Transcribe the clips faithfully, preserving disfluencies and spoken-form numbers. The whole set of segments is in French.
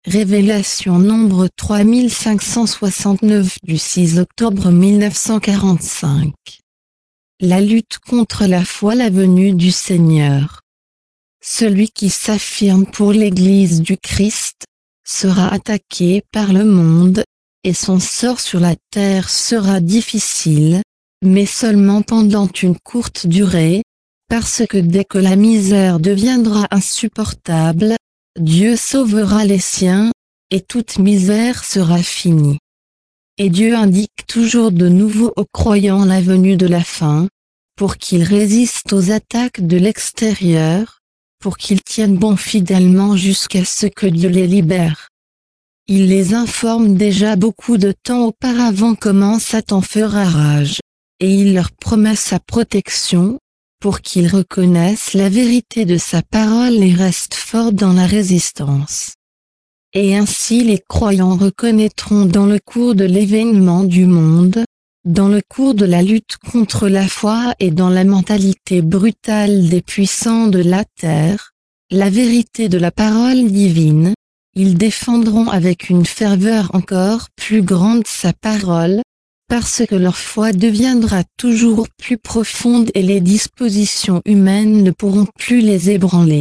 Révélation nombre trois mille cinq cent soixante-neuf du six octobre mille neuf cent quarante-cinq. La lutte contre la foi, la venue du Seigneur. Celui qui s'affirme pour l'Église du Christ sera attaqué par le monde, et son sort sur la terre sera difficile, mais seulement pendant une courte durée, parce que dès que la misère deviendra insupportable, Dieu sauvera les siens, et toute misère sera finie. Et Dieu indique toujours de nouveau aux croyants la venue de la fin, pour qu'ils résistent aux attaques de l'extérieur, pour qu'ils tiennent bon fidèlement jusqu'à ce que Dieu les libère. Il les informe déjà beaucoup de temps auparavant comment Satan fera rage, et il leur promet sa protection, pour qu'ils reconnaissent la vérité de sa parole et restent forts dans la résistance. Et ainsi les croyants reconnaîtront dans le cours de l'événement du monde, dans le cours de la lutte contre la foi et dans la mentalité brutale des puissants de la terre, la vérité de la parole divine. Ils défendront avec une ferveur encore plus grande sa parole, parce que leur foi deviendra toujours plus profonde et les dispositions humaines ne pourront plus les ébranler.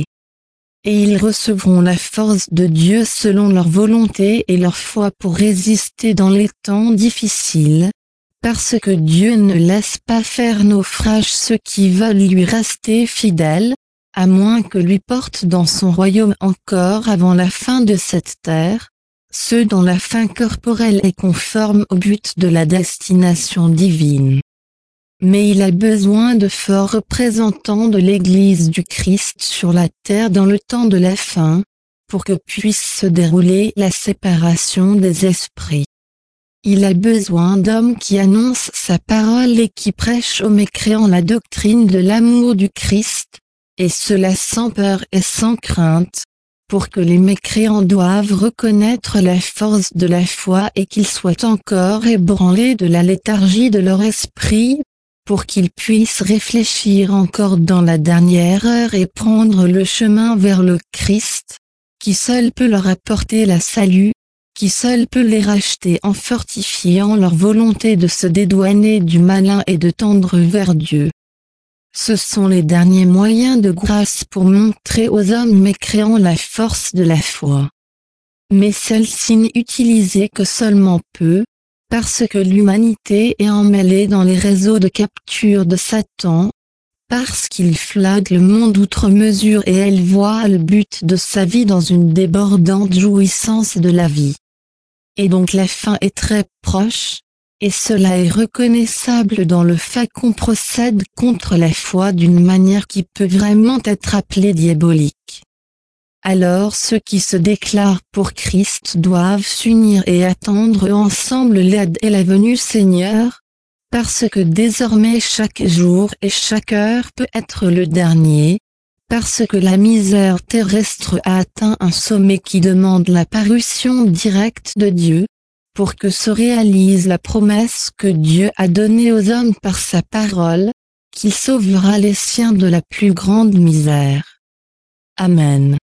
Et ils recevront la force de Dieu selon leur volonté et leur foi pour résister dans les temps difficiles, parce que Dieu ne laisse pas faire naufrage ceux qui veulent lui rester fidèles, à moins que lui porte dans son royaume encore avant la fin de cette terre, ceux dont la fin corporelle est conforme au but de la destination divine. Mais il a besoin de forts représentants de l'Église du Christ sur la terre dans le temps de la fin, pour que puisse se dérouler la séparation des esprits. Il a besoin d'hommes qui annoncent sa parole et qui prêchent aux mécréants la doctrine de l'amour du Christ, et cela sans peur et sans crainte, pour que les mécréants doivent reconnaître la force de la foi et qu'ils soient encore ébranlés de la léthargie de leur esprit, pour qu'ils puissent réfléchir encore dans la dernière heure et prendre le chemin vers le Christ, qui seul peut leur apporter la salut, qui seul peut les racheter en fortifiant leur volonté de se dédouaner du malin et de tendre vers Dieu. Ce sont les derniers moyens de grâce pour montrer aux hommes mécréants la force de la foi. Mais celle-ci n'est utilisée que seulement peu, parce que l'humanité est emmêlée dans les réseaux de capture de Satan, parce qu'il flatte le monde outre mesure et elle voit le but de sa vie dans une débordante jouissance de la vie. Et donc la fin est très proche, et cela est reconnaissable dans le fait qu'on procède contre la foi d'une manière qui peut vraiment être appelée diabolique. Alors ceux qui se déclarent pour Christ doivent s'unir et attendre ensemble l'aide et la venue Seigneur, parce que désormais chaque jour et chaque heure peut être le dernier, parce que la misère terrestre a atteint un sommet qui demande la parution directe de Dieu, pour que se réalise la promesse que Dieu a donnée aux hommes par sa parole, qu'il sauvera les siens de la plus grande misère. Amen.